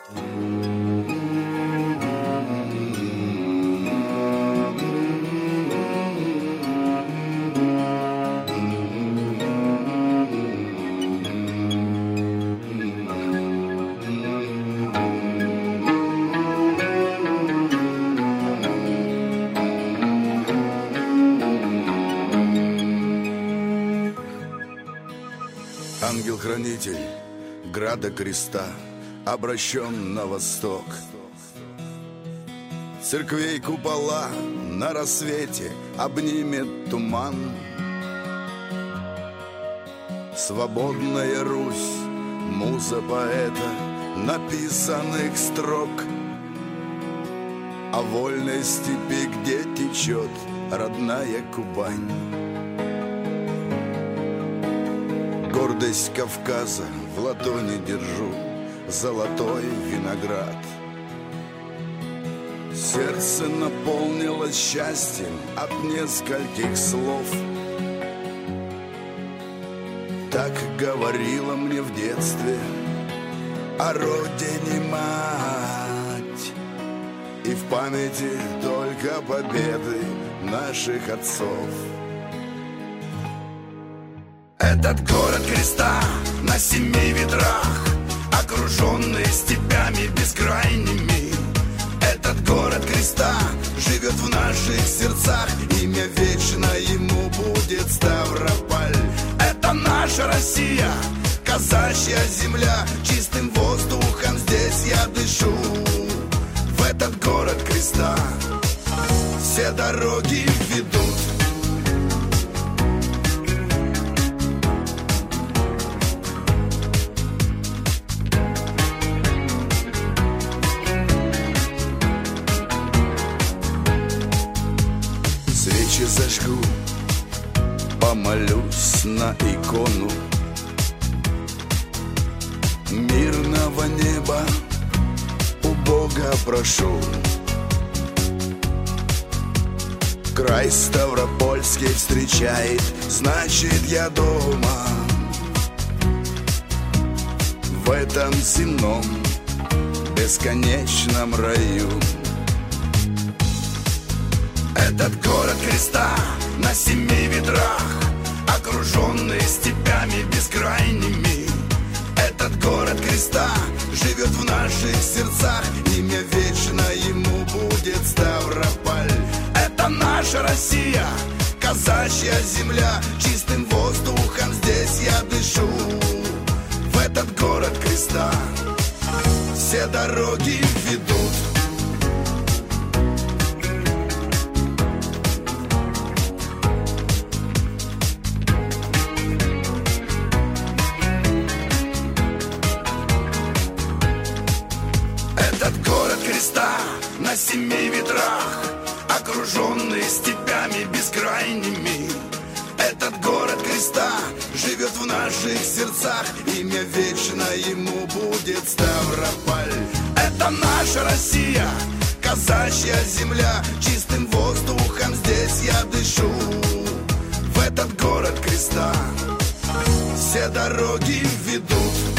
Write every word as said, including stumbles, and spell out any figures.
Ангел-хранитель града креста обращен на восток. Церквей купола на рассвете обнимет туман. Свободная Русь, муза поэта написанных строк. О вольной степи, где течет родная Кубань. Гордость Кавказа в ладони держу, золотой виноград. Сердце наполнилось счастьем от нескольких слов. Так говорила мне в детстве о родине мать. И в памяти только победы наших отцов. Этот город креста на семи ветрах, окруженный степями бескрайними. Этот город креста живет в наших сердцах, имя вечно ему будет Ставрополь. Это наша Россия, казачья земля, чистым воздухом здесь я дышу. В этот город креста все дороги ведут. Свечи зажгу, помолюсь на икону мирного неба, у Бога прошу. Край Ставропольский встречает, значит я дома. В этом земном бесконечном раю. Этот город креста на семи ветрах, окруженный степями бескрайними. Этот город креста живет в наших сердцах, имя вечно ему будет Ставрополь. Это наша Россия, казачья земля, чистым воздухом здесь я дышу. В этот город креста все дороги ведут. Этот город креста на семи ветрах, окруженный степями бескрайними. Этот город креста живет в наших сердцах, имя вечно ему будет Ставрополь. Это наша Россия, казачья земля, чистым воздухом здесь я дышу. В этот город креста все дороги ведут.